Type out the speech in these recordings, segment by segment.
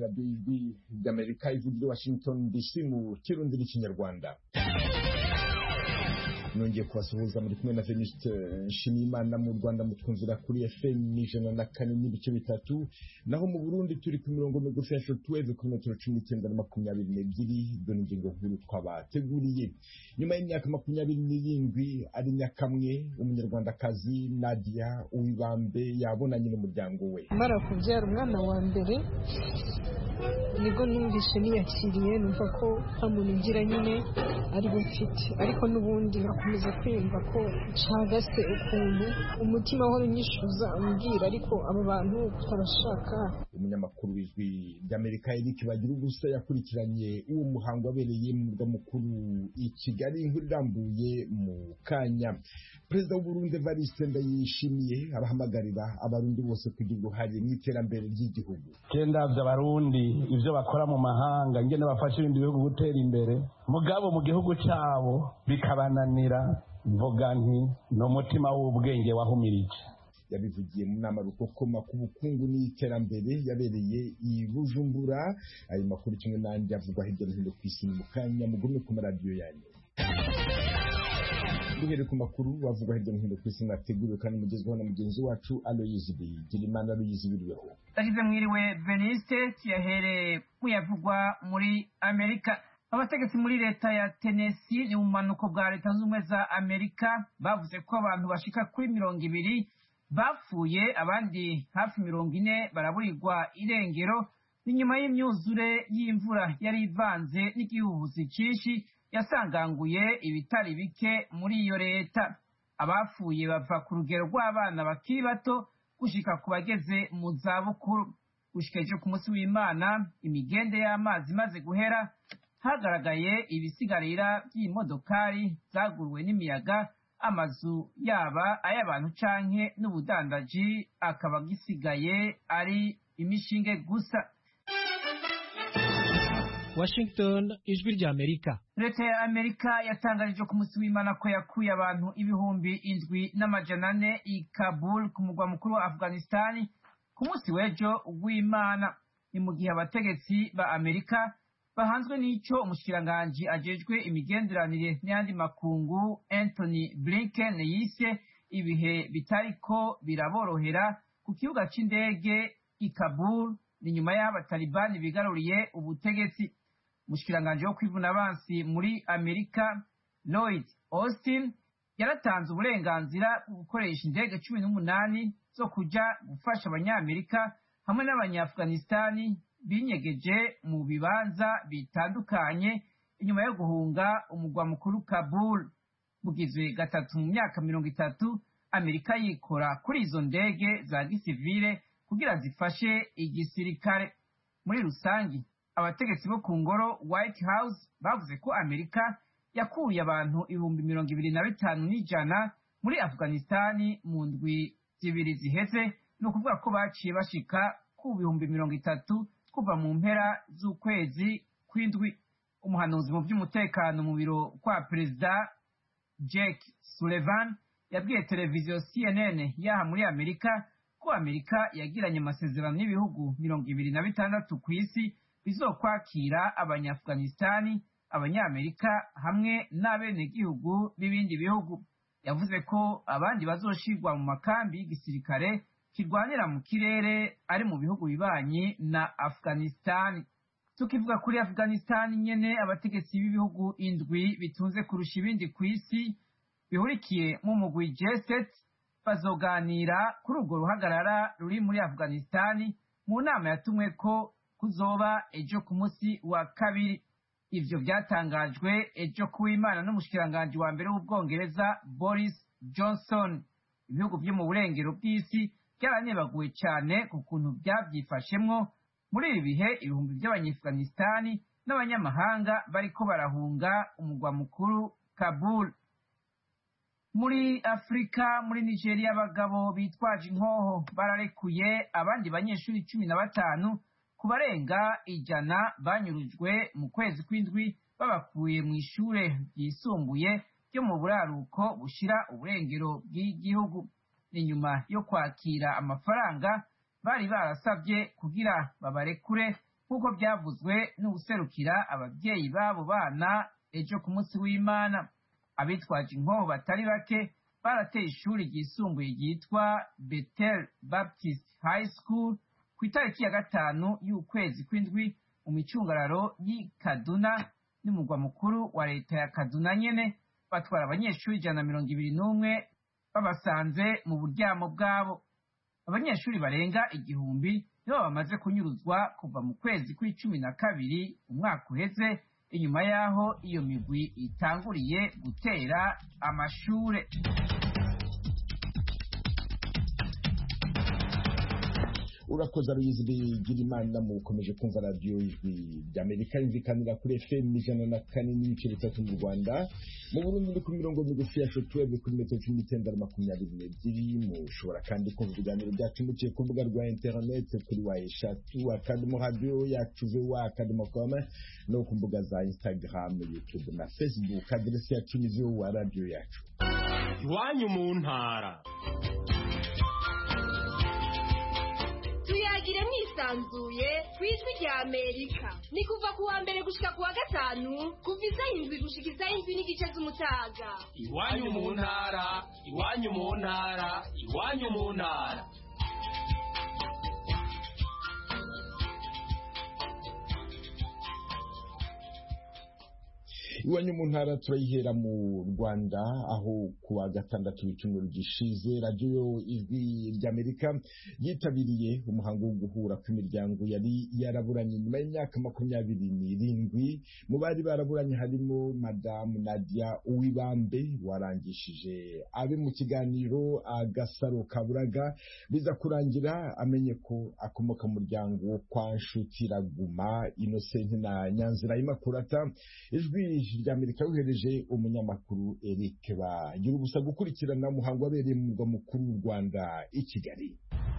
radiyo y'ijwi ry'Amerika ivugira Washington DC mu kirundi n'ikinyarwanda. Nongeye kubasuhuza muri kumwe na Venuste Nshimiyimana. Mu Rwanda mutwumvira kuri FM 104.3, naho mu Burundi turi ku mirongo migufi ya shortwave kuri metero 1922. Dore ingingo nkuru twabateguriye. Nyuma y'imyaka 27 ari nyakamwe, umunyarwandakazi Nadia Uwibambe yabonanye n'umuryango we. Mara kubyara umwana wa mbere nibwo numvise niyakiriye, numva ko nta muntu ngira nyine ari bufite, ariko n'ubundi nakomeza kwiyumva ko cagase ukuntu umutima wahora unyishuza umbwira ariko abo bantu tutabashaka. Umunyamakuru w'ijwi ry'Amerika Eric Bagirugusa yakurikiranye uwo muhango wabereye mu murwa mukuru i Kigali. Inkuru irambuye mu kanya. Perezida w'u Burundi Evariste Ndayishimiye abahamagarira abarundi bose kugira uruhare mu iterambere ry'igihugu. Kendavye abarundi ivyo bakora mu mahanga ingene bafasha ibindi bihugu gutera imbere, mugabo mu gihugu cabo bikabananira, mvuga nti n'umutima w'ubwenge wahumirije. Yabivugiye mu nama rukokoma ku bukungu n'iterambere yabereye i Bujumbura. Ayo makuru kimwe n'andi avugwa hirya no hino ku isi mu kanya, mugume ku maradiyo yanyu. Duhere ku makuru bavugwa hirya no hino ku isi mwateguriwe kandi mugezweho na mugenzi wacu Aloyizi Bigirimana. Aloyizi, biriweho? Tagize mwiriwe Veniste, tuyahereye kuyavugwa muri Amerika. Abategetsi muri leta ya Tennessee ni mu manuko bwa leta z'ubumwe za Amerika bavuze ko abantu bashika kuri 200 bapfuye, abandi hafi 40 baraburirwa irengero inyuma y'imyuzure y'imvura yari ivanze n'igihuhusi cinshi yasanganguye ibitari bike muri iyo leta. Abapfuye bava ku rugero rw'abana bakiri bato gushika ku bageze mu zabukuru. Gushika ejo ku munsi w'Imana, imigende y'amazi imaze guhera, hagaragaye ibisigarira by'imodokari zaguruwe n'imiyaga, amazu yaba ay'abantu canke n'ubudandaji akaba gisigaye ari imishinge gusa. Washington, ijwi ry'Amerika. Leta ya Amerika yatangarije ku munsi w'Imana ko yakuye abantu 7,400 i Kabul ku mugwa mukuru wa Afghanistan ku munsi w'ejo w'Imana. Ni mu gihe abategetsi ba Amerika bahanzwe n'ico umushikiranganji ajejwe imigenderanire n'ayandi makungu Anthony Blinken yise ibihe bitariko biraborohera ku kibuga c'indege i Kabul ni nyuma y'abatalibani bigaruriye ubutegetsi. Umushikiranganji wo kwivuna abansi muri Amerika Lloyd Austin yaratanze uburenganzira bwo gukoresha indege 18 zo kuja gufasha abanyamerika hamwe n'abanyafghanistani binyegeje mu bibanza bitandukanye inyuma yo guhunga umugwa mukuru Kabul. Bugizwe gatatu mu myaka 30 Amerika yikora kuri izo ndege za gisivile kugira zifashe igisirikare. Muri rusangi abategetsi bo ku ngoro White House bavuze ko Amerika yakuye abantu 25,100 muri Afghanistani mu ndwi zibiri ziheze, no kuvuga ko baciye bashika ku 30,000 kuva mu mpera z'ukwezi kw'indwi. Umuhanuzi mu by'umutekano mu biro kwa Perezida Jake Sullivan yabwiye televiziyo CNN yaha muri Amerika ko Amerika yagiranye amasezerano n'ibihugu 26 ku isi bizokwakira abanyafghanistani, abanyamerika hamwe n'abenegihugu b'ibindi bihugu. Yavuze ko abandi bazoshirwa mu makambi y'igisirikare kirwanira mu kirere ari mu bihugu bibanyi na Afghanistan. Tukivuga kuri Afghanistan nyene, abategetsi b'ibihugu indwi bitunze kurusha ibindi ku isi bihurikiye mu mugwi G7 bazoganira kuri urwo ruhagarara ruri muri Afghanistan mu nama yatumwe ko kuzoba ejo ku munsi wa kabiri. Ivyo byatangajwe ejo ku Imana n'umushikiranganji wa mbere w'Ubwongereza Boris Johnson. Ibihugu byo mu burengero bw'isi byaranebaguwe cyane ku kuntu byabyifashemwo muri ibi bihe ibihumbi by'abanyafghanistani n'abanyamahanga bariko barahunga umugwa mukuru Kabul. Muri Afrika, muri Nigeria, abagabo bitwaje inkoho bararekuye abandi banyeshuri 15 ku barenga 100 banyurujwe mu kwezi kw'indwi babakuye mu ishure ryisumbuye ryo mu buraruko bushira uburengero bw'igihugu. Ni nyuma yo kwakira amafaranga bari barasabye kugira babarekure nk'uko byavuzwe n'ubuserukira ababyeyi b'abo bana ejo ku munsi w'Imana. Abitwaje inkoho batari bake barateye ishuri ryisumbuye ryitwa Bethel Baptist High School ku itariki ya 5 y'ukwezi kw'indwi mu micungararo y'i Kaduna n'umugwa mukuru wa leta ya Kaduna nyene. Batwara abanyeshuri 121 babasanze mu buryamo bwabo. Abanyeshuri barenga 1000 nibo bamaze kunyuruzwa kuva mu kwezi kwa12 umwaka uheze, inyuma yaho iyo migwi itanguriye gutera amashure. urakoze Aloyizi Bigirimana mukomeje kumva radio Ijwi ry'Amerika yumvikanira kuri FM 104.3 mu Rwanda, mu Burundi ni ku mirongo migufi ya shortwave kuri metero 1922. Mushobora kandi kumva ibiganiro byacu muciye ku rubuga rwa internet kuri eshatu radio yacu voa.com no ku mbuga za Instagram, YouTube na Facebook. Adresi yacu ni radio yacu. Iwanyu mu ntara. Tuyagire mwisanzuye kwijwi rya Amerika. Ni kuva kuwa mbere gushika kuwa gatanu kuva 7 gushika 7:30 z'umutaga. Iwanyu mu ntara, iwanyu mu ntara, iwanyu mu ntara. Iwanyu mu ntara turayihera mu Rwanda, aho kuwa gatandatu w'icyumweru gishize radio Ijwi ry'Amerika yitabiriye umuhango wo guhura kw'imiryango yari yaraburanye nyuma y'imyaka 27. Mu bari baraburanye harimo Madamu Nadia Uwibambe warangishije abe mu kiganiro Agasaro Kaburaga, biza kurangira amenye ko akomoka mu muryango kwa Nshutiraguma Innocent na Nyanzira Imakurata. Ijwi ry'Amerika yohereje umunyamakuru Eric bagira ubusa gukurikirana umuhango wabereye mu murwa mukuru w'u Rwanda i Kigali.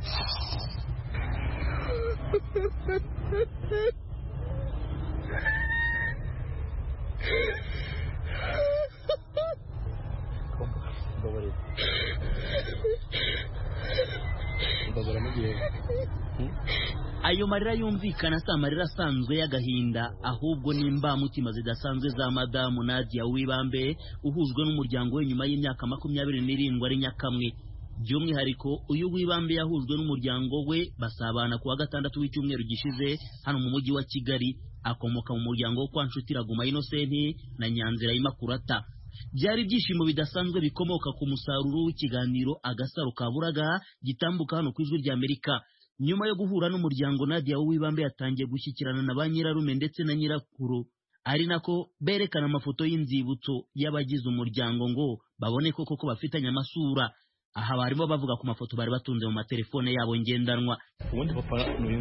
Ayo marira yumvikana si amarira asanzwe y'agahinda, ahubwo ni imbamutima zidasanzwe za Madamu Nadia Uwibambe uhujwe n'umuryango we nyuma y'imyaka 27 ari nyakamwe. By'umwihariko uyu Uwibambe yahujwe n'umuryango we basabana kuwa gatandatu w'icyumweru gishize hano mu mujyi wa Kigali. Akomoka mu muryango wo kwa Nshutiraguma Innocent na Nyanzira Imakurata. Byari ibyishimo bidasanzwe bikomoka ku musaruro w'ikiganiro Agasaro Kaburaga gitambuka hano ku Ijwi ry'Amerika. Nyuma yo guhura n'umuryango, Nadia Uwibambe yatangiye gushyikirana na ba nyirarume ndetse na nyirakuru, ari nako berekana amafoto y'inzibutso y'abagize umuryango ngo babone koko ko bafitanye amasura. Aha barimo bavuga ku mafoto bari batunze mu matelefone yabo ngendanwa. Ubundi papa n'uyu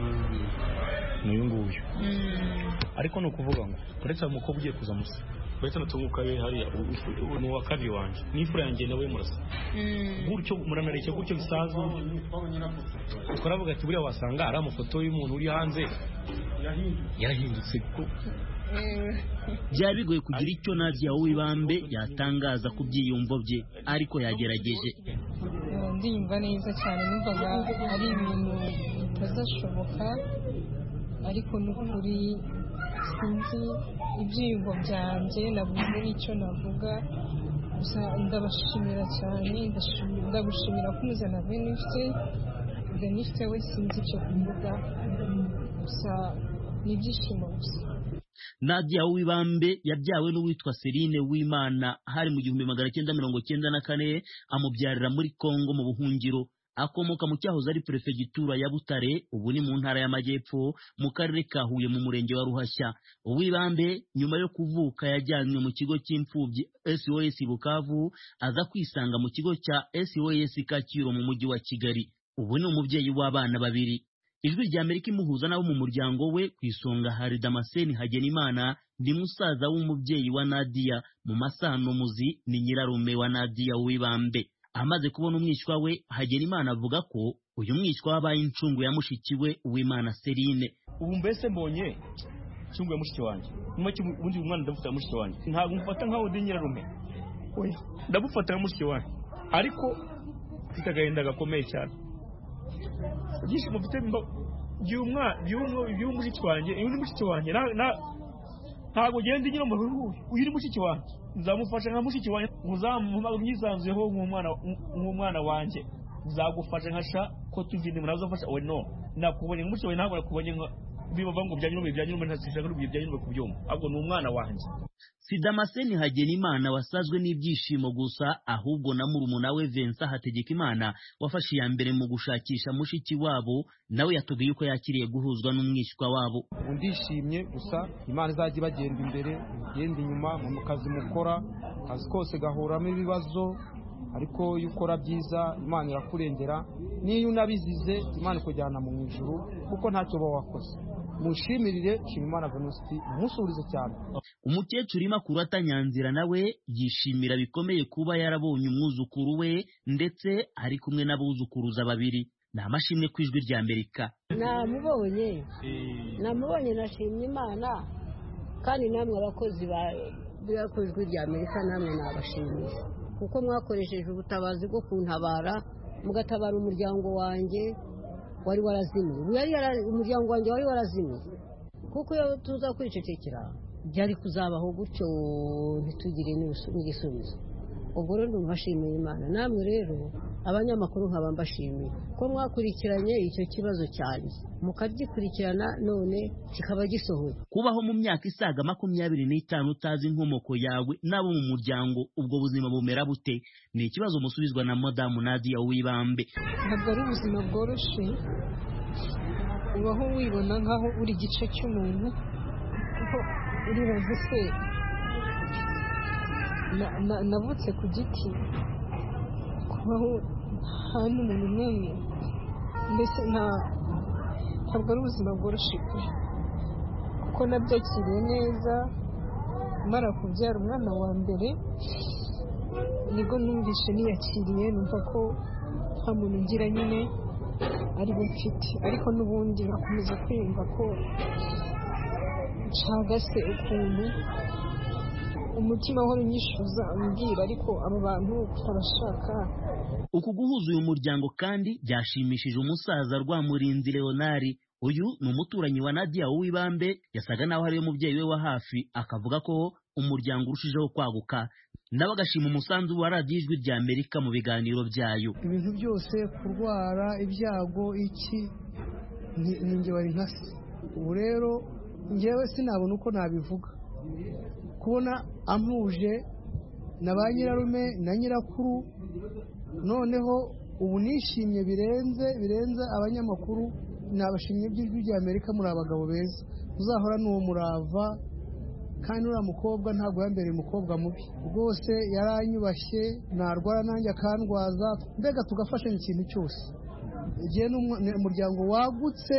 nguyu ariko no kuvuga ngo uretse umukobwa ugiye kuza musa bahita natunguka ye hariya ni wa kabiri wanje n'imfura yanjye nawe murasa gutyo muranareke gutyo bisazo. Twaravuga ati buriya wasanga ari amafoto y'umuntu uri hanze yarahindutse ko byari bigoye kugira icyo Nadia Uwibambe yatangaza ku byiyumvo bye, ariko yagerageje. Ndimva neza cyane, numvaga ari ibintu bitazashoboka, ariko n'ukuri sinzi ibyiyumvo byanjye, nabuze n'icyo navuga. Gusa ndabashimira cyane, ndagushimira ko umuzana Benifite we sinzi icyo kuvuga, gusa ni ibyishimo gusa. Nadia Uwibambe yabyawe n'uwitwa Celine Uwimana hari mu 1994, amubyarira muri Kongo mu buhungiro. Akomoka mu cyahoze ari prefegitura ya Butare, ubu ni mu ntara y'Amajyepfo mu karere ka Huye mu murenge wa Ruhashya. Uwibambe nyuma yo kuvuka yajyanywe mu kigo cy'imfubyi SOS Bukavu, aza kwisanga mu kigo cya SOS Kacyiru mu mujyi wa Kigali. Ubu ni umubyeyi w'abana 2. Ijwi ry'Amerika imuhuza nabo mu muryango we, ku isonga hari Damascene Hagenimana, ndi musaza w'umubyeyi wa Nadia, mu masano muzi ni nyirarume wa Nadia Uwibambe. Amaze kubona umwishywa we, Hagenimana avuga ko uyu mwishywa wabaye incungu ya mushiki we Uwimana Celine. Ubu mbese mbonye incungu ya mushiki wanjye, nyuma cy'ubundi umwana ndafata mushiki wanjye, ntabwo mfata nkaho ndi nyirarume, oya ndabufata mushiki wanjye, ariko mfite agahinda gakomeye cyane. Ibyishimo mfite by'umushiki wanjye uyu ni mushiki wanjye ntabwo ugenda inyura mu ruhu uyu ni mushiki wanjye nzamufasha nka mushiki wanjye myisanzuyeho nk'umwana wanjye nzagufasha nkasha ko tuvinde nawe uzafasha owe no nakubonye mushiki wanjye ntabwo nakubonye bibavuga ngo byanyume ntazishaka n'ubwo byanyume kubyumva ahubwo ni umwana wanjye. Si Damascene Hagenimana wasazwe n'ibyishimo gusa ahubwo na murumuna we Vincent Hategekimana wafashe iya mbere mu gushakisha mushiki wabo nawe yatubwiye uko yakiriye guhuzwa n'umwishywa wabo. Ndishimye gusa Imana izajya ibagenda imbere igenda inyuma mu kazi mukora kazi kose gahuramo ibibazo ariko iyo ukora byiza Imana irakurengera niyo unabizize Imana ikujyana mu ijuru kuko ntacyo uba wakoze. Mushimirire Nshimiyimana Venuste musurize cyane. Umukecuru Imakurata Nyanzira nawe yishimira bikomeye kuba yarabonye umwuzukuru we ndetse ari kumwe n'abuzukuruza babiri. Ni amashimwe ku Ijwi rya Amerika. Namubonye nashimye Imana kandi namwe abakozi ku Ijwi rya Amerika namwe nabashimiye kuko mwakoresheje ubutabazi bwo kuntabara mugatabara umuryango wanjye wari warazimiye umuryango wanjye wari warazimiye kuko iyo tuza kwicecekera byari kuzabaho gutyo ntitugire n'igisubizo. Ubwo rero ndumvashimiye Imana namwe rero abanyamakuru nkaba mbashimiye ko mwakurikiranye icyo kibazo cyanjye mukagikurikirana none kikaba gisohoye. Kubaho mu myaka isaga 25 utazi inkomoko yawe nabo mu muryango ubwo buzima bumera bute ni ikibazo musubizwa na Madamu Nadia Uwibambe. Ntabwo ari ubuzima bworoshye ubaho wibona nkaho uri igice cy'umuntu kuko uribaza se navutse ku giti kubaho nta n'umuntu n'umwe mbese ntabwo ari ubuzima bworoshye kuko nabyakiriye neza mara kubyara umwana wa mbere nibwo numvishe niyakiriye numva ko nta muntu ngira nyine ari we mfite ariko n'ubundi nakomeza kwiyumva ko ncagase ukuntu umutima wari unyishuza umbwira ariko abo bantu tutabashaka. Uku guhuza uyu muryango kandi byashimishije umusaza Rwamurinzi Leonard. Uyu ni umuturanyi wa Nadia Uwibambe yasaga naho ari umubyeyi we wa hafi akavuga ko umuryango urushijeho kwaguka nawe agashima umusanzu wa Radio Ijwi rya Amerika mu biganiro byayo. Ibintu byose kurwara ibyago iki ninjye wari nkase ubu rero njyewe sinabona uko nabivuga kubona ampuje na ba nyirarume na nyirakuru noneho ubu nishimye birenze abanyamakuru nabashimye by'Ijwi rya Amerika muri abagabo beza uzahora n'uwo murava kandi uriya mukobwa ntabwo yambereye umukobwa mubi rwose yaranyubashye narwara nanjye akandwaza mbega tugafashanya ikintu cyose igihe n'umuryango wagutse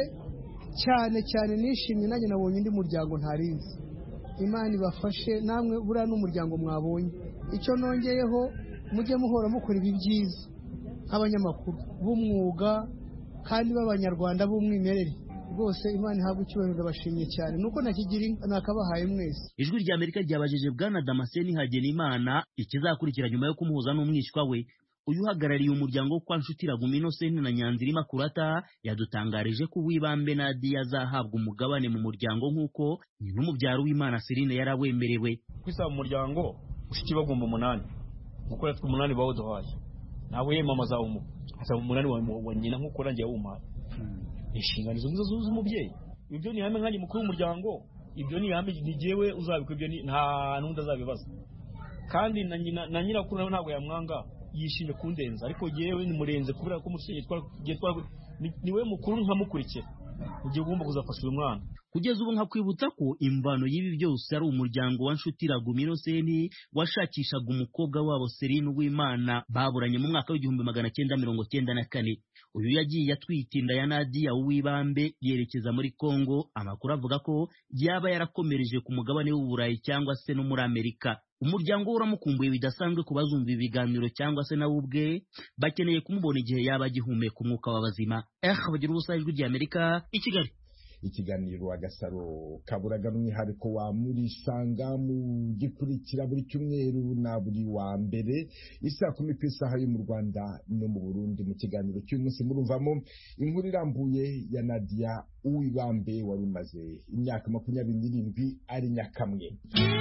cyane nishimye nanjye nabonye undi muryango ntarinzi. Imana ibafashe namwe buriya n'umuryango mwabonye icyo nongeyeho mujye muhora mukora ibi byiza nk'abanyamakuru b'umwuga kandi b'abanyarwanda b'umwimerere rwose Imana ihabwa icyubahiro ndabashimye cyane nuko nakabahaye mwese. Ijwi rya Amerika ryabajije Bwana Damascene Hagenimana ikizakurikira nyuma yo kumuhuza n'umwishywa we. Uyu uhagarariye umuryango kwa Nshutiragumu Innocent na Nyanzira Imakurata yadutangarije ko Uwibambe Nadia azahabwa umugabane mu muryango nk'uko n'umubyaro w'Imana Serine yarawemerewe. Kwisa mu muryango ushiki bagomba 8 muko yatwe 8 bawuduhaye nawe mama zawo mu asa 8 wa nyina nk'uko rangiye wumaye inshinganizo z'umubyeyi. Ibyo ni hamwe nk'aje mukuru w'umuryango ibyo ni hamwe nigewe uzabikwa ibyo nta nundi azabibaza kandi na nyirakuru nawe ntabwo yamwanga yishimye kundenza ariko yewe ni murenze kubera ko musenye niwe mukuru nkamukurikira ugiye ugomba kuzafasha uyu mwana. Kugeza ubu nkakwibutsa ko imvano y'ibi byose ari umuryango wa Nshutiragumu Innocent washakishaga umukobwa wabo Serine Uwimana baburanye mu mwaka w'1994. Uyu yagiye atwita inda ya Nadia Uwibambe yerekeza muri Kongo. Amakuru avuga ko yaba yarakomereje ku mugabane w'Uburayi cyangwa se no muri Amerika. Umuryango uramukumbuye bidasanzwe ku bazumva ibiganiro cyangwa se nawe ubwe bakeneye kumubona igihe yaba agihumeka umwuka w'abazima. Bagira ubusa Ijwi rya Amerika i Kigali. ikiganiro Agasaro kaburaga n'umwihariko wa murisanga mu gikurikira buri cyumweru na buri wa mbere isaa 10 ku isaha yo mu Rwanda no mu Burundi. Mu kiganiro cy'uyu munsi murumvamo inkuru irambuye ya Nadia Uwibambe wari umaze imyaka 27 ari nyakamwe.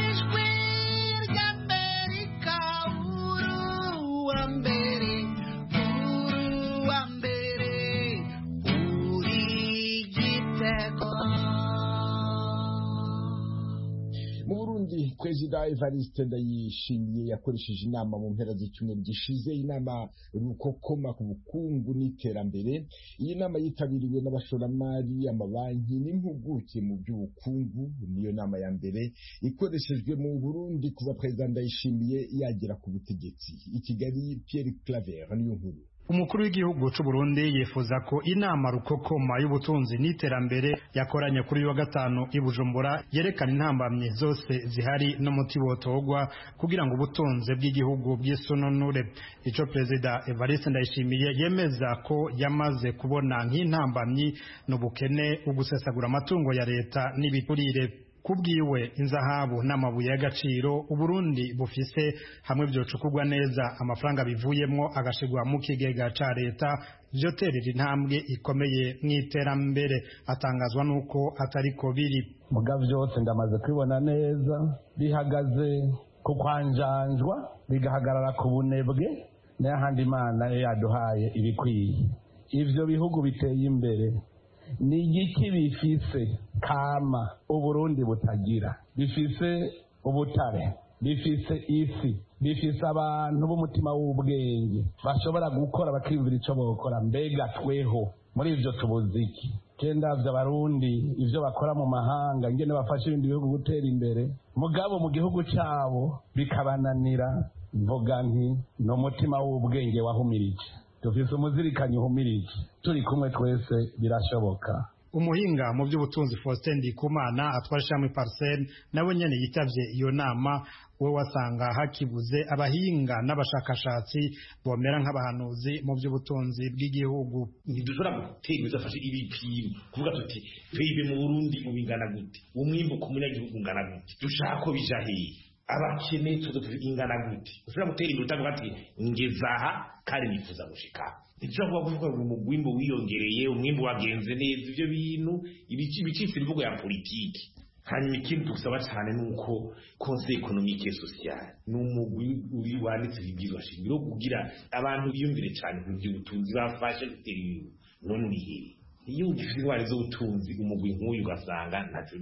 Mu Burundi Perezida Evariste Ndayishimiye yakoresheje inama mu mpera z'icyumweru gishize, inama rukokoma ku bukungu n'iterambere. Iyi nama yitabiriwe n'abashoramari, amabanki n'impuguke mu by'ubukungu. Niyo nama ya mbere ikoreshejwe mu Burundi kuva Perezida Ndayishimiye yagera ku butegetsi. I Kigali, Pierre Claver niyo nkuru. Umukuru w'igihugu cy'u Burundi yifuza ko inama rukokoma y'ubutunzi n'iterambere yakoranye kuri wa gatanu i Bujumbura yerekana intambamye zose zihari n'umuti wotogwa kugira ngo ubutunzi bw'igihugu bw'isononure. Ico Perezida Evariste Ndayishimiye yemeza ko yamaze kubona nk'intambamyi n'ubukene, ugusesagura amatungo ya leta n'ibiturire. Kubwiwe inzahabu n'amabuye y'agaciro Uburundi bufise hamwe byocukurwa neza amafaranga bivuyemwo agashigwa mu kigega ca leta vyoterera intambwe ikomeye mw'iterambere. Atangazwa nuko atariko biri. Muga vyose ndamaze kwibona neza bihagaze ku kwanjanjwa bigahagarara ku bunebwe n'ahandi Imana yaduhaye ibikwiye. Ivyo bihugu biteye imbere ni igiki bifise kama Uburundi butagira? Bifise ubutare, bifise isi, bifise abantu b'umutima w'ubwenge bashobora gukora bakiyumvira ico bokora. Mbega tweho muri ivyo tubuziki kendavye Abarundi ivyo bakora mu mahanga ingene bafasha ibindi bihugu gutera imbere, mugabo mu gihugu cabo bikabananira. Mvuga nti no mutima w'ubwenge wahumirije, dufise umuzirikanyi uhumirije, turi kumwe twese birashoboka. Umuhinga mu by'ubutunzi Faustin Ndikumana atwara ishami Parcel nabo nyene yitavye iyo nama. We wasanga hakibuze abahinga n'abashakashatsi bomera nk'abahanuzi mu by'ubutunzi bw'igihugu. Ntidushobora gutera bizafashe ibipimo kuvuga tuti twebwe mu Burundi mu bingana gute, umwimbo ku munyagihugu ungana gute, dushaka ko bija hehe, abakene ingana gute. Ushobora gutera imbere utavuga ati ngezaha kandi nifuza gushika. Ntidushobora kuvuga ngo umwimbo wiyongereye, umwimbo wagenze neza. Ivyo bintu ibicitse imvugo ya politiki. Hanyuma ikindi dusaba cyane nuko conseil économique et social n'umugwi uri wanditse ibibwirwa shingiro kugira abantu biyumvire cyane ku by'ubutunzi bafashe gutera ibintu. None urihe iyo ugifite indwara z'ubutunzi umugwi nk'uyu ugasanga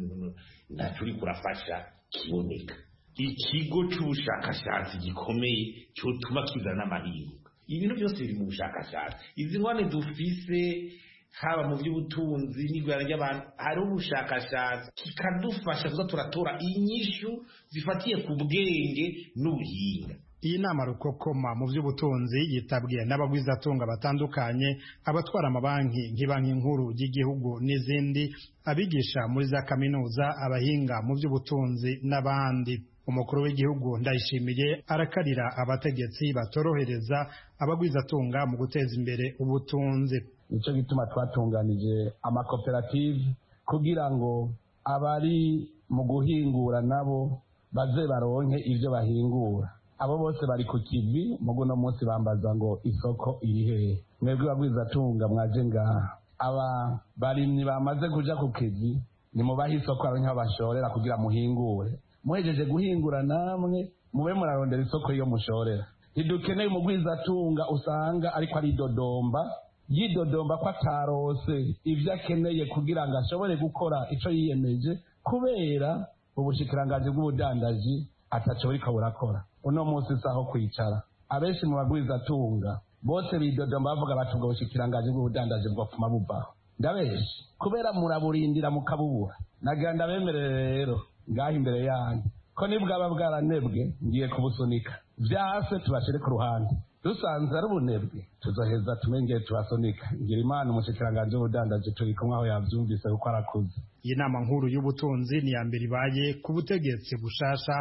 ntacyo uri kurafasha kiboneka. Ikigo cy'ubushakashatsi gikomeye cyotuma kizana n'amahirwe. Ibintu byose biri mu bushakashatsi. Izi ngwane dufise haba mu by'ubutunzi n'igwara ry'abantu hari ubushakashatsi kikadufasha kuza turatora inyishu zifatiye ku bwenge n'ubuhinga. Iyi nama rukokoma mu by'ubutunzi yitabwiye n'abagwizatunga batandukanye, abatwara amabanki nk'ibanki nkuru y'igihugu n'izindi, abigisha muri za kaminuza, abahinga mu by'ubutunzi n'abandi. Umukuru w'igihugu Ndayishimiye arakarira abategetsi batorohereza abagwizatunga mu guteza imbere ubutunzi. Nico gituma twatunganije amakoperative kugira ngo abari mu guhingura nabo baze baronke ivyo bahingura. Abo bose bari ku kivi, mugo no munsi bambaza ngo isoko iri hehe. Mwebwe bagwizatunga mwaje ngaha, aba barimyi bamaze kuja ku kivi, ni mubaha isoko aronke bashorera kugira muhingure. Muhejeje guhingura namwe mube murarondera isoko iyo mushorera. Ntidukeneye umugwizatunga usanga ariko ari dodomba yidodomba ko atarose ivyo akeneye kugira ngo ashobore gukora ico yiyemeje, kubera ubushikiranganji bw'ubudandaji ataco buriko burakora. Uno munsi saho kwicara abenshi mu bagwizatunga bose bidodomba bavuga bati ubwo bushikiranganji bw'ubudandaji bwopfuma buvaho. Ndabeshi kubera muraburindira mukabubura. Nagira ndabemerere rero ngaho imbere yanyu ko nibwaba bwaranebwe ngiye kubusunika, vyase tubashire ku ruhande. Dusanze ari ubunebwe tuzoheza tumengeye tubasunika. Ngira Imana umushikiranganji w'ubudandaji turi kumwe aho yavyumvise kuko arakuze. Iyi nama nkuru y'ubutunzi ni ya mbere ibaye ku butegetsi bushasha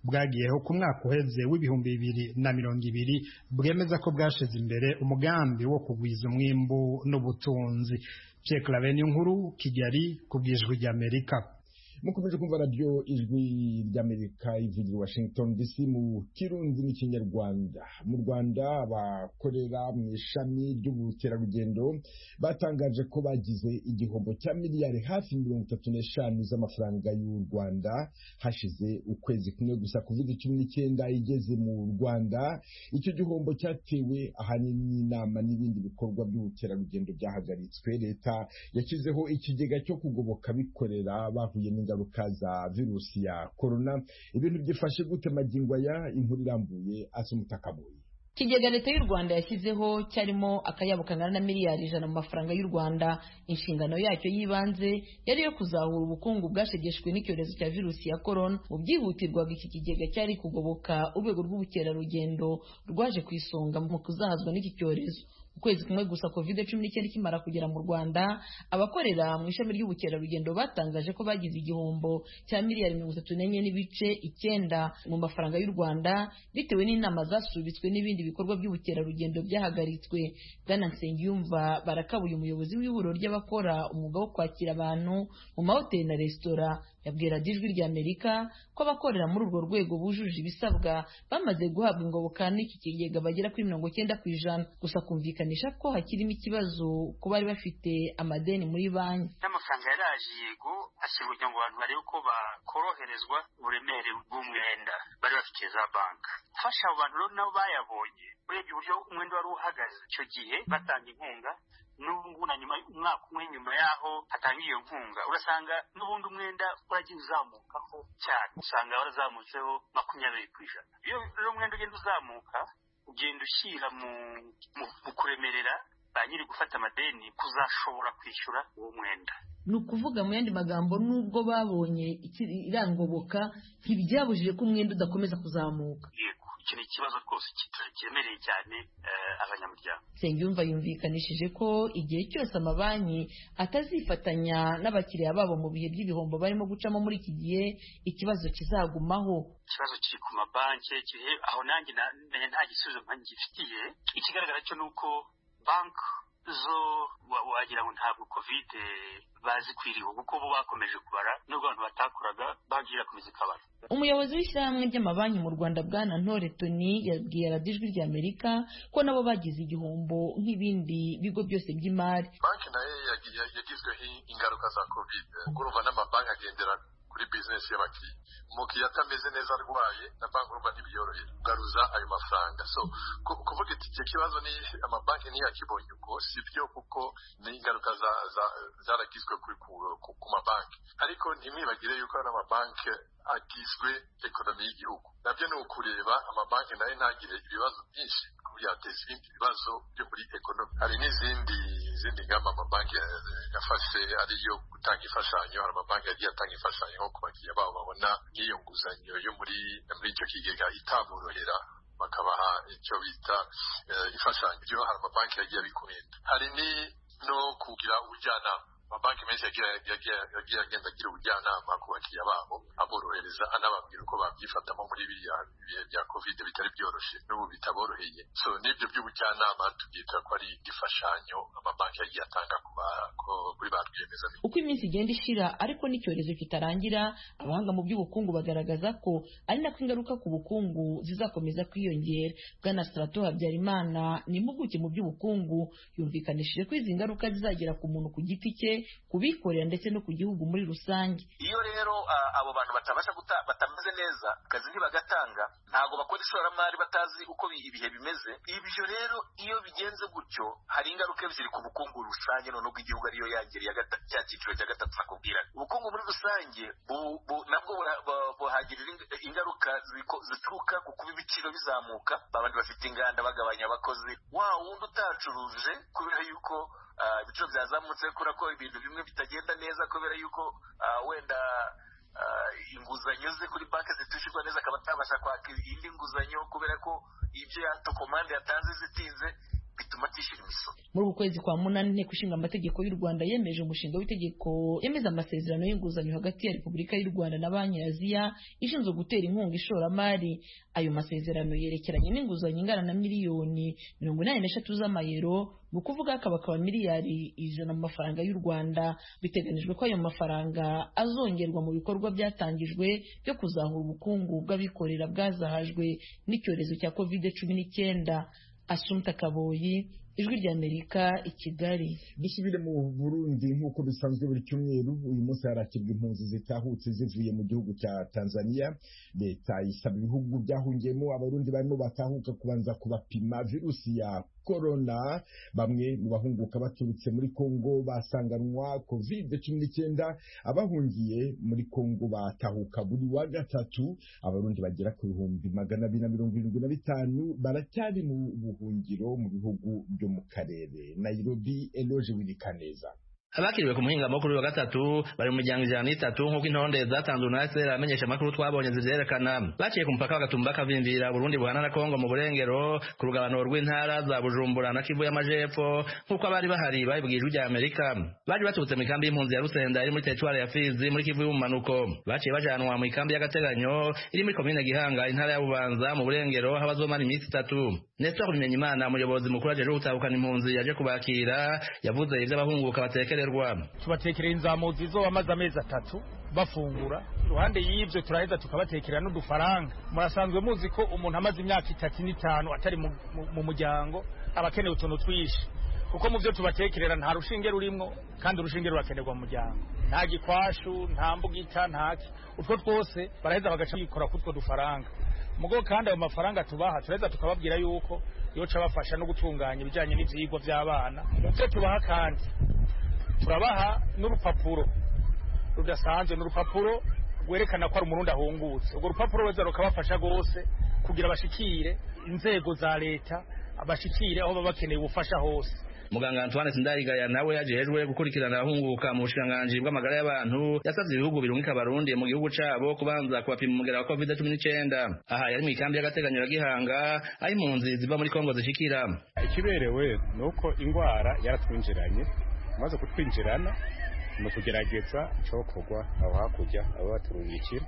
bwagiyeho ku mwaka uheze w'ibihumbi 2020 bwemeza ko bwashize imbere umugambi wo kugwiza umwimbu n'ubutunzi. Pierre Claver Nkuru, Kigali, kubwijwi ry'Amerika. mukomeje kumva radio ijwi ry'Amerika ivugira Washington DC mu Kirundi n'Ikinyarwanda. Mu Rwanda abakorera mu ishami ry'ubukerarugendo batangaje ko bagize igihombo cya miliyari hafi 35 z'amafaranga y'u Rwanda hashize ukwezi kumwe gusa COVID-19 igeze mu Rwanda. Icyo gihombo cyatewe ahanini n'inama n'ibindi bikorwa by'ubukerarugendo byahagaritswe. Leta yashyizeho ikigega cyo kugoboka bikorera bahuye n'ingaruka za virusi ya corona. Ibintu byifashe gute magingo aya? Inkuru irambuye Asumutakaboye. Ikigega leta y'u Rwanda yashyizeho cyarimo akayabo kangana na miliyari 100 mu mafaranga y'u Rwanda. Inshingano yacyo yibanze yari yo kuzahura ubukungu bwashegeshwe n'icyorezo cya virusi ya corona. Mu byihutirwaga iki kigega cyari kugoboka urwego rw'ubukerarugendo rwaje ku isonga mu kuzahazwa n'iki cyorezo. Ukwezi kumwe gusa COVID-19 kimara kugera mu Rwanda, abakorera mu ishami ry'ubukerarugendo batangaje ko bagize igihombo cya miliyari 34.9 mu mafaranga y'u Rwanda bitewe n'inama zasubitswe n'ibindi bikorwa by'ubukerarugendo byahagaritswe. Bwana Nsengiyumva Barakabuye, umuyobozi w'ihuriro ry'abakora umwuga wo kwakira abantu mu mahoteli na resitora, yabwira ijwi ry'Amerika ko abakorera muri urwo rwego bujuje ibisabwa bamaze guhabwa ingoboka n'iki kigega bagera kuri 90%, gusa kumvikanisha ko hakirimo ikibazo ku bari bafite amadeni muri banki. N'amafaranga yaraje yego ashyirwa kugira ngo abantu barebe uko bakoroherezwa uburemere bw'umwenda bari bafite za banki. Fasha abo bantu rero nabo bayabonye, urebye uburyo umwenda wari uhagaze icyo gihe batanga inkunga, n'ubu na nyuma umwaka umwe nyuma yaho hatanga iyo nkunga, urasanga n'ubundi umwenda uragiye uzamukaho cyane, usanga warazamutseho 20%. Iyo rero umwenda ugenda uzamuka ugenda ushyira mu kuremerera ba nyiri gufata amadeni kuzashobora kwishyura uwo mwenda. Ni ukuvuga mu yandi magambo, nubwo babonye irangoboka ntibyabujije ko umwenda udakomeza kuzamuka. Yego, icyo ni ikibazo rwose kiremereye cyane abanyamuryango. Nsengiyumva yumvikanishije ko igihe cyose amabanki atazifatanya n'abakiriya babo mu bihe by'ibihombo barimo gucamo muri iki gihe, ikibazo kizagumaho. Ikibazo kiri ku mabanki, aho nanjye nta gisubizo ngifitiye. Ikigaragara cyo nuko banki zo wagira ngo ntabwo covid bazikwiriye, kuko bo bakomeje kubara nubwo abantu batakoraga banki irakomeza ikabara. Umuyobozi w'ishyirahamwe ry'amabanki mu Rwanda Bwana Ntore Tony yabwiye ijwi ry'Amerika ko nabo bagize igihombo nk'ibindi bigo byose by'imari. Banki nayo yagizweho ingaruka za covid, urumva n'amabanki agendera kuri business y'abakiriya. Umukiriya atameze neza arwaye na banki urumva ntibiyorohera kugaruza ayo mafaranga. So kuvuga icyo kibazo ni amabanki ntiyakibonye uko sibyo, kuko n'ingaruka zaragizwe ku mabanki. Ariko ntimwibagire yuko ari amabanki agizwe ekonomi y'igihugu. Nabyo ni ukureba amabanki nayo ntagire ibibazo byinshi yateza ibindi bibazo byo muri ekonomi. Hari n'izindi ngamba amabanki yafashe ariyo gutanga imfashanyo. Hari amabanki yagiye atanga imfashanyo nko ku bakiriya babo babona nk'iyo nguzanyo yo muri icyo kigega itaborohera bakabaha icyo bita imfashanyo. Ibyo hari amabanki yagiye abikomenda. Hari no kugira ubujyanama. Amabanki menshi yagiye agenda agira ubujyanama ku bakiriya babo, aborohereza anababwira uko babyifatamo muri biriya bihe bya covid bitari byoroshye n'ubu bitaboroheye. So n'ibyo by'ubujyanama tubyita ko ari igifashanyo amabanki yagiye atanga kuri ba rwiyemezamirimo. Uko iminsi igenda ishira ariko n'icyorezo kitarangira, abahanga mu by'ubukungu bagaragaza ko ari nako ingaruka ku bukungu zizakomeza kwiyongera. Bwana Strato Habyarimana ni impuguke mu by'ubukungu, yumvikanishije ko izi ngaruka zizagera ku muntu ku giti cye, kubikorera ndetse no ku gihugu muri rusange. Iyo rero abo bantu batameze neza, akazi ntibagatanga, ntago bakora ishoramari batazi uko ibihe bimeze. Ibyo rero iyo bigenze gutyo hari ingaruka ebyiri ku bukungu rusange, none bw'igihugu ariyo yangiriye cya cyiciro cya gatatu nakubwira. Ubukungu muri rusange nabwo buhagirira ingaruka zituruka ku kuba ibiciro bizamuka, babandi bafite inganda bagabanya abakozi, wa wundi utacuruje kubera yuko ibiciro byazamutse, kubera ko ibintu bimwe bitagenda neza, kubera yuko wenda inguzanyo ze kuri banki zitishyurwa neza, akaba atabasha kwaka indi nguzanyo kubera ko ibyo komande yatanze zitinze, bituma atishyura imisoro. Muri uku kwezi kwa munani inteko ishinga amategeko y'u Rwanda yemeje umushinga w'itegeko yemeza amasezerano y'inguzanyo hagati ya Repubulika y'u Rwanda na Banki ya Aziya ishinzwe gutera inkunga ishoramari. Ayo masezerano yerekeranye n'inguzanyo ingana na miliyoni 83 z'amayero, ni ukuvuga akaba miliyari 100 mu mafaranga y'u Rwanda. Biteganijwe ko ayo mafaranga azongerwa mu bikorwa byatangijwe byo kuzahura ubukungu bw'abikorera bwazahajwe n'icyorezo cya COVID-19. Asumta Kaboyi, Ijwi ry'Amerika, i Kigali. Dusubire mu Burundi nk'uko bisanzwe buri cyumweru, uyu munsi harakirwa impunzi zitahutse zivuye mu gihugu cya Tanzania. Leta isaba ibihugu byahungiyemo abarundi barimo batahuka kubanza kubapima virusi ya corona. Bamwe mu bahunguka baturutse muri Kongo basanganwa COVID-19. Abahungiye muri Kongo batahuka buri wa gatatu. Abarundi bagera ku 275 baracyari mu buhungiro mu bihugu byo mu karere. Nairobi, Eloge Wilikaneza. Abakiriwe ku muhingamo kuri wa gatatu bari mu miryango 103 nk'uko intonde zatanzwe na SR amenyesha makuru twabonye zivyerekana. Baciye ku mupaka bagatumba kavimvira Burundi buhana na Kongo mu burengero ku rugabano rw'intara za Bujumbura na Kivu y'Amajepfo nk'uko abari bahari babibwije ujya Amerika. Baje baturutse mu kambi y'impunzi ya Rusenda iri muri territoire ya Fizi muri Kivu y'Umanuko. Baciye bajanwa mu kambi y'agateganyo iri muri commune Gihanga intara ya Bubanza mu burengero habazomara iminsi 3. Nestor Bimenyimana umuyobozi mukuru aje gutabukana impunzi yaje kubakira yavuze ivyo abahunguka batekere tubatekerera inzamuzi zo amaze amezi 3 bafungura. Ruhande y'ivyo turaheza tukabatekera n'udufaranga. Murasanzwe muzi ko umuntu amaze imyaka 3 n'itanu atari mu muryango abakeneye utuntu twishi, kuko mu byo tubatekerera nta rushinge rurimwo, kandi urushinge rurakenerwa mu muryango. Nta gikwashu, nta mbugita, ntaki, utwo twose baraheza bagaca bikora kutwo dufaranga. Mugo kandi ayo mafaranga tubaha turaheza tukababwira yuko yoca bafasha no gutunganya ibijanye n'ivyigwa by'abana. Muvyo tubaha kandi turabaha n'urupapuro rudasanzwe, n'urupapuro rwerekana ko ari umurundi ahungutse. Urwo rupapuro weza rukabafasha gose kugira bashikire inzego za leta, abashikire aho baba bakeneye ubufasha hose. Muganga Antoine Sindayigaya nawe yajejwe gukurikirana abahunguka mu bushikiranganji bw'amagara y'abantu yasavye ibihugu birungika abarundi mu gihugu cabo kubanza kubapima umugera wa COVID-19. Aha yari mu ikambi y'agateganyo ya Gihanga aho impunzi ziva muri Kongo zishikira. Ikiberewe nuko ingwara yaratwinjiranye, maze kutwinjirana no kugerageza cyokorwa aho hakurya abo baturubikira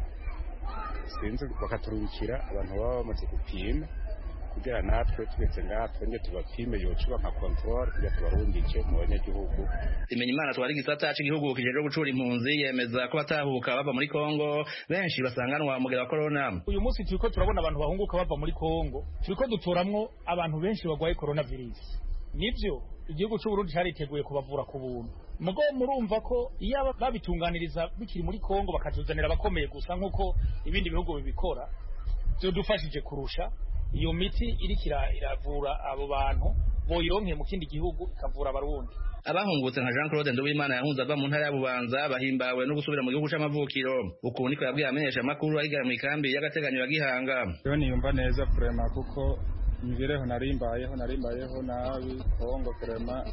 sinzi bakaturubikira abantu baba bamaze gupima kugira natwe twese ngatwe nge tubapime yocuba nka control kugira tubarundike mu banyagihugu. Imenyimana twari gisata cy'igihugu kijeje gucura impunzi yemeza ko batahuka bava muri Kongo benshi basanganwa umugera wa corona. Uyu munsi turiko turabona abantu bahunguka bava muri Kongo, turiko dutoramwo abantu benshi bagwaye coronavirus. Nivyo igihugu cy'u Burundi cyariteguye kubavura ku buntu. Mugo murumva ko iyo babitunganiriza bikiri muri Kongo bakatuzanira abakomeye gusa nk'uko ibindi bihugu bibikora, byo dufashije kurusha. Iyo miti irikira iravura abo bantu boyironke mu kindi gihugu ikavura abarundi. Abahungutse nka Jean Claude Nduwimana yahunze ava mu ntara ya Bubanza bahimbawe no gusubira mu gihugu c'amavukiro. Uku niko yabwiye amenyesha makuru ahiga mu ikambi y'agateganyo ya Gihanga. Yo niyumva neza vraiment kuko imibereho narimbayeho nabi Kongo vraiment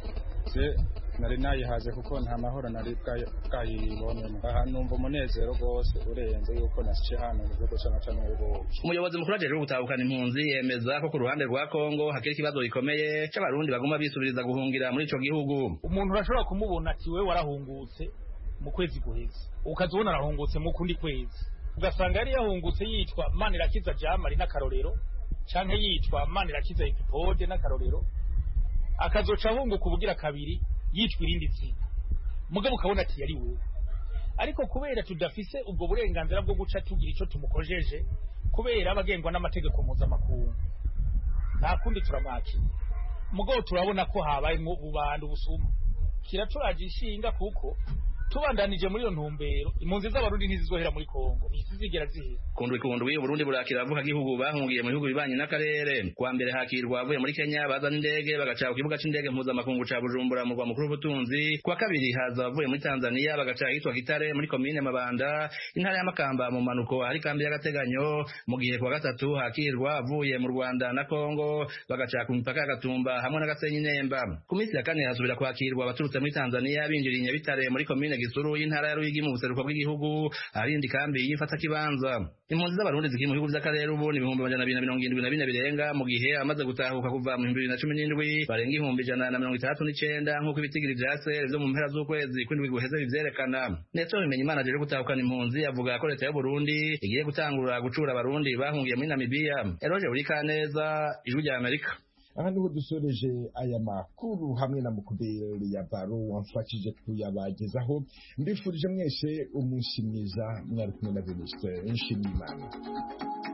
nari nayihaje kuko nta mahoro nari bwayibonemo. Aha numva umunezero rwose urenze yuko nashiye hano mu gihugu cy'amacamwe. Umuyobozi mukuru ajeje gutabukana impunzi yemeza ko ku ruhande rwa Kongo hakiri ikibazo gikomeye c'abarundi baguma bisubiriza guhungira muri ico gihugu. Umuntu urashobora kumubona ati we warahungutse mu kwezi guheze, ukazibona arahungutse mu kundi kwezi, ugasanga yari yahungutse yitwa Manirakiza Jamari n'akarorero, canke yitwa Manirakiza Epipode n'akarorero, akazoca ahunguka ubugira kabiri yitwa irindi zina, mugabo ukabona ati yari wewe. Ariko kubera tudafise ubwo burenganzira bwo guca tugira ico tumukojeje, kubera abagengwa n'amategeko mpuzamakungu, nta kundi turamwakira. Mugabo turabona ko habaye mu bubanda ubusuma, kiraturaje ishinga kuko tubandanije muri iyo ntumbero impunzi z'abarundi ntizizohera muri Kongo, ntizigera zihera. Kundwi Burundi burakira avuka gihugu bahungiye mu bihugu bibanye n'akarere. Kwa mbere hakirwa avuye muri Kenya bazana indege bagaca ku kibuga c'indege mpuzamakungu ca Bujumbura mu rwa mukuru w'ubutunzi. Kwa kabiri haza avuye muri Tanzania bagaca hitwa Gitare muri komine Mabanda intara ya Makamba mu manuko hari kambi y'agateganyo. Mu gihe kwa gatatu hakirwa avuye mu Rwanda na Kongo bagaca ku mipaka y'Agatumba hamwe na Gasenyi Nemba. Ku minsi ya kane hasubira kwakirwa abaturutse muri Tanzania binjiriye Nyabitare muri komine Gisuru y'intara ya Ruyigi mu buseruko bw'igihugu arindi kambi yifata kibanza. Impunzi z'abarundi zikiri mu bihugu by'akarere ubu ni 274 birenga mu gihe amaze gutahuka kuva mu 2017 barenga 169 nk'uko ibitigiri vya CR byo mu mpera z'ukwezi kw'indwi guheze bivyerekana. Neto bimenye imana rero gutahukana impunzi avuga ko leta y'u Burundi igiye gutangura gucura abarundi bahungiye muri Namibia. Eroje Urikaneza, Ijwi rya Amerika. Aha niho dusoreje aya makuru hamwe na Mukubeli ya Baro wamfashije kuyabagezaho. Mbifurije mwese umunsi mwiza, mwari kumwe na Venuste Nshimiyimana.